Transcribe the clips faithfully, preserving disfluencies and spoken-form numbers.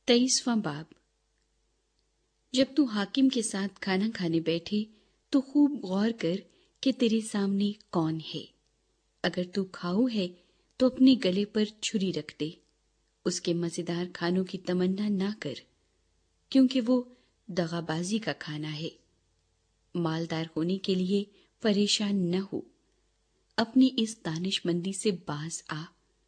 تیئیسواں باب۔ جب تو حاکم کے ساتھ کھانا کھانے بیٹھے تو خوب غور کر کہ تیرے سامنے کون ہے۔ اگر تو کھاؤ ہے تو اپنے گلے پر چھری رکھ دے، اس کے مزیدار کھانوں کی تمنا نہ کر، کیونکہ وہ دغا بازی کا کھانا ہے۔ مالدار ہونے کے لیے پریشان نہ ہو، اپنی اس دانش مندی سے باز آ۔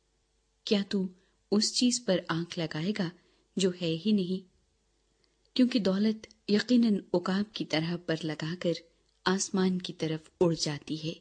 کیا تو اس چیز پر آنکھ لگائے گا جو ہے ہی نہیں؟ کیونکہ دولت یقیناً عقاب کی طرح پر لگا کر آسمان کی طرف اڑ جاتی ہے۔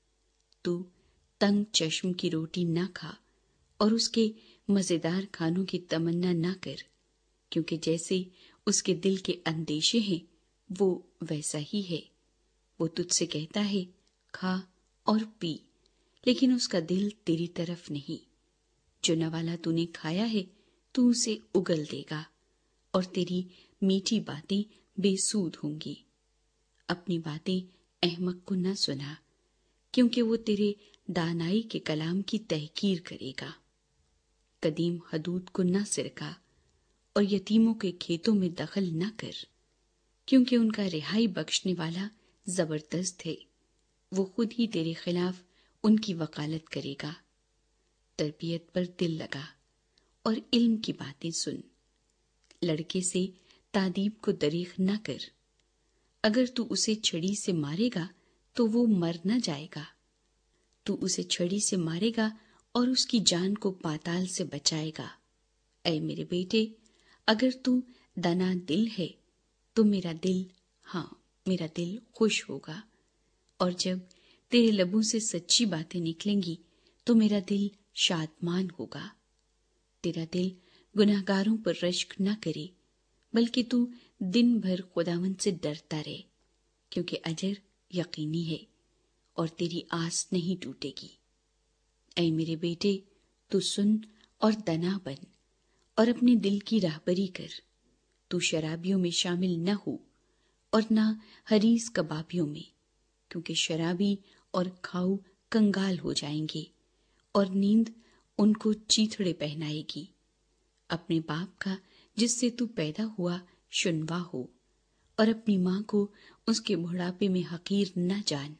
تو تنگ چشم کی روٹی نہ کھا اور اس کے مزیدار کھانوں کی تمنا نہ کر، کیونکہ جیسے اس کے دل کے اندیشے ہیں وہ ویسا ہی ہے۔ وہ تجھ سے کہتا ہے کھا اور پی، لیکن اس کا دل تیری طرف نہیں۔ جو نوالا تو نے کھایا ہے تو اسے اگل دے گا، اور تیری میٹھی باتیں بے سود ہوں گی۔ اپنی باتیں احمق کو نہ سنا، کیونکہ وہ تیرے دانائی کے کلام کی تحقیر کرے گا۔ قدیم حدود کو نہ سرکا اور یتیموں کے کھیتوں میں دخل نہ کر، کیونکہ ان کا رہائی بخشنے والا زبردست ہے، وہ خود ہی تیرے خلاف ان کی وکالت کرے گا۔ تربیت پر دل لگا اور علم کی باتیں سن۔ لڑکے سے تادیب کو دریغ نہ کر، اگر تو اسے چھڑی سے مارے گا تو وہ مر نہ جائے گا۔ تو اسے چھڑی سے مارے گا اور اس کی جان کو پاتال سے بچائے گا۔ اے میرے بیٹے، اگر تو دنا دل ہے تو میرا دل، ہاں میرا دل خوش ہوگا، اور جب تیرے لبوں سے سچی باتیں نکلیں گی تو میرا دل شادمان ہوگا۔ تیرا دل گناہگاروں پر رشک نہ کرے، بلکہ تو دن بھر خداوند سے ڈرتا رہے، کیونکہ اجر یقینی ہے اور تیری آس نہیں ٹوٹے گی۔ اے میرے بیٹے، تو سن اور دنا بن اور اپنے دل کی راہبری کر۔ تو شرابیوں میں شامل نہ ہو اور نہ حریص کبابیوں میں، کیونکہ شرابی اور کھاؤ کنگال ہو جائیں گے اور نیند ان کو چیتھڑے پہنائے گی۔ اپنے باپ کا جس سے تو پیدا ہوا شنوا ہو، اور اپنی ماں کو اس کے بڑھاپے میں حقیر نہ جان۔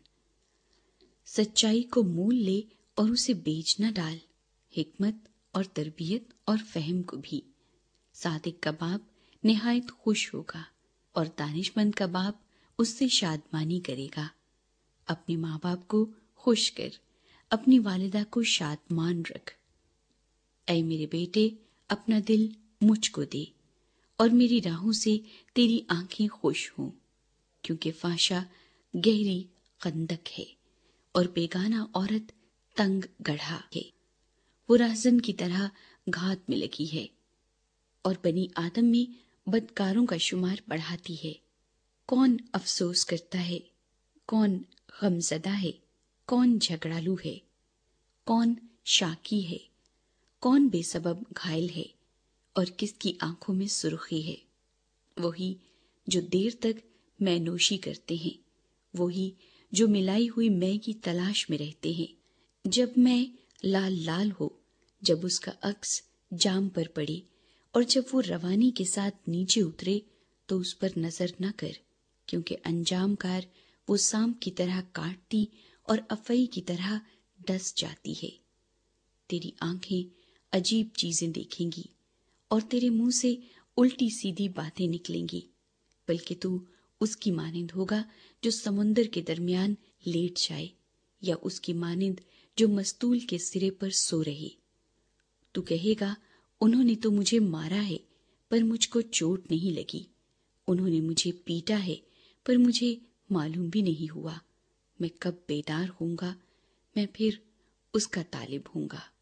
سچائی کو مول لے اور اسے بیچ نہ ڈال، حکمت اور تربیت اور فہم کو بھی۔ صادق کا باپ نہایت خوش ہوگا اور دانش مند کا باپ اس سے شادمانی کرے گا۔ اپنے ماں باپ کو خوش کر، اپنی والدہ کو شادمان رکھ۔ اے میرے بیٹے، اپنا دل مجھ کو دے اور میری راہوں سے تیری آنکھیں خوش ہوں، کیونکہ فحشا گہری خندق ہے اور بیگانہ عورت تنگ گڑھا ہے۔ وہ راہزن کی طرح گھات میں لگی ہے اور بنی آدم میں بدکاروں کا شمار بڑھاتی ہے۔ کون افسوس کرتا ہے، کون غمزدہ ہے، کون جھگڑالو ہے، کون شاکی ہے، کون بے سبب گھائل ہے اور کس کی آنکھوں میں سرخی ہے؟ وہی جو دیر تک مے نوشی کرتے ہیں، وہی جو ملائی ہوئی مے کی تلاش میں رہتے ہیں۔ جب مے لال لال ہو، جب اس کا عکس جام پر پڑے اور جب وہ روانی کے ساتھ نیچے اترے تو اس پر نظر نہ کر، کیونکہ انجام کار وہ سانپ کی طرح کاٹتی اور افعی کی طرح ڈس جاتی ہے۔ تیری آنکھیں عجیب چیزیں دیکھیں گی اور تیرے منہ سے الٹی سیدھی باتیں نکلیں گی، بلکہ تو اس کی مانند ہوگا جو سمندر کے درمیان لیٹ جائے، یا اس کی مانند جو مستول کے سرے پر سو رہے۔ تو کہے گا انہوں نے تو مجھے مارا ہے پر مجھ کو چوٹ نہیں لگی، انہوں نے مجھے پیٹا ہے پر مجھے معلوم بھی نہیں ہوا۔ میں کب بیدار ہوں گا، میں پھر اس کا طالب ہوں گا۔